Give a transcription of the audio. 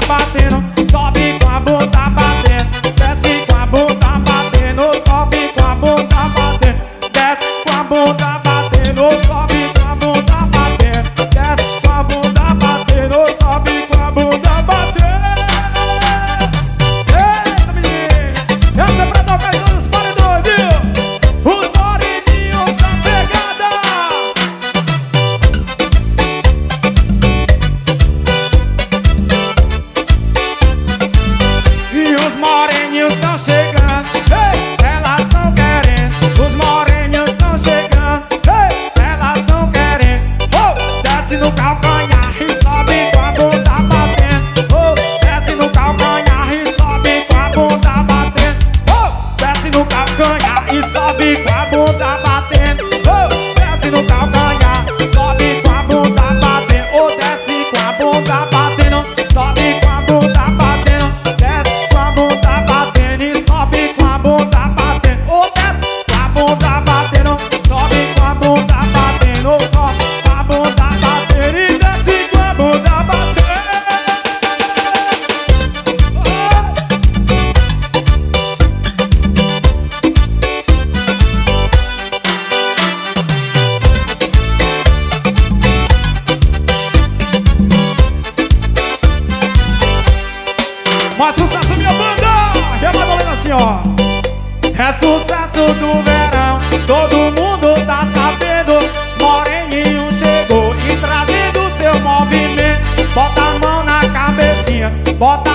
batendo, sobe com a bunda batendo, desce com a bunda batendo, sobe com a bunda batendo, desce com a bunda batendo, sobe com a bunda batendo, desce com a bunda batendo, sobe com a bunda batendo. Eita, menino, essa é pra tocar em todos os paredões, viu? Os moreninhos da pegada. E os moreninhos tão chegando, ei, elas tão querendo. Os moreninhos tão chegando, ei, elas tão querendo. Oh, desce no calcanhar e sobe com a bunda batendo. Oh, desce no calcanhar e sobe com a bunda batendo. Oh, desce no calcanhar e sobe com a bunda batendo. Oh, desce no calcanhar, sobe com a bunda batendo. Oh, desce com a bunda batendo, sobe com a bunda batendo. Desce com a bunda batendo e sobe com a bunda batendo. Oh, desce com a bunda batendo, sobe com a bunda batendo. Oh, sobe com a bunda batendo e desce com a bunda batendo. Mais sucesso, minha banda! É mais ou menos assim, ó. É sucesso do verão, todo mundo tá sabendo. Moreninho chegou e trazendo seu movimento. Bota a mão na cabecinha, bota